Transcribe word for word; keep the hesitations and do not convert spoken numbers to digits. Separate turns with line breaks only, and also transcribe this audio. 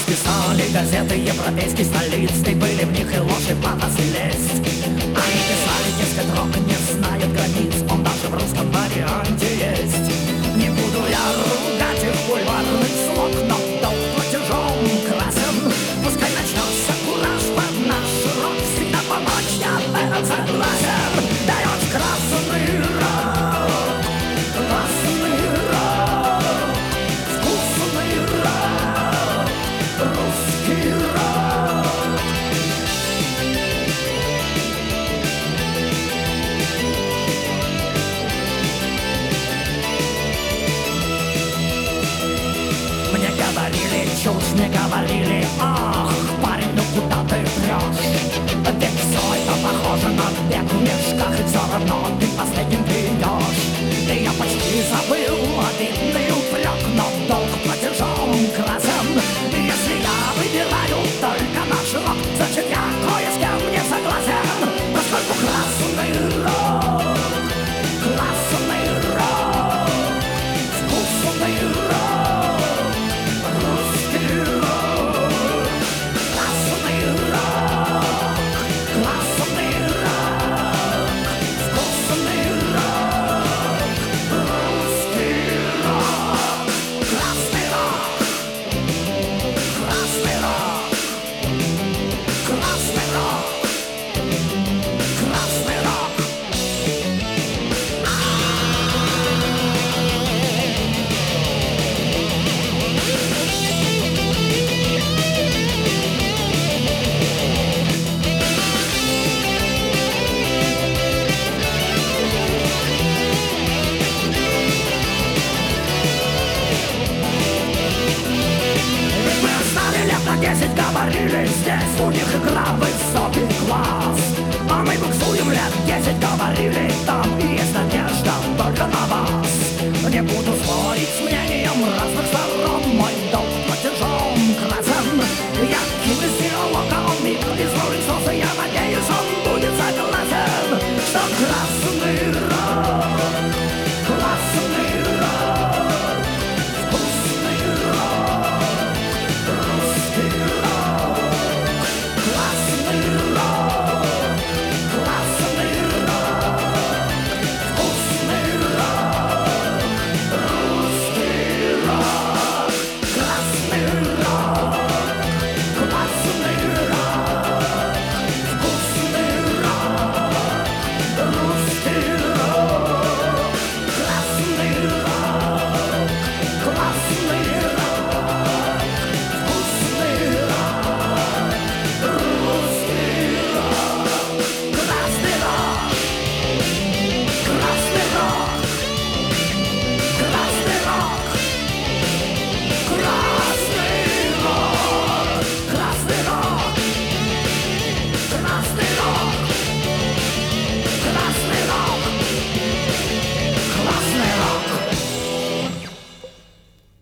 писали газеты европейских столиц, и были в них и ложь, и пафос, и лесть. Они писали, дескать, рок не знает границ, он даже в русском варианте есть. Не буду я ругать их бульварных слог, но долг платежом красен. Пускай начнется кураж под наш рок, всегда помочь я в этом согласен. Даешь красный рок, красный рок, вкусный рок, русский рок. Мне говорили чушь, мне говорили, ах, парень, ну куда ты прешь? Ведь все это похоже на бег в мешках, и все равно ты последним придешь. И я почти забыл обидный упрек, но долг платежом красен. Если я выбираю только наш рок, значит я кое с кем не согласен. Поскольку красный рок, красный рок, вкусный рок, русский рок, красный рок, красный рок, вкусный рок, русский рок, красный рок, красный рок, красный рок, красный рок. Ведь мы оставили лет на десять, говорили здесь, у них игра в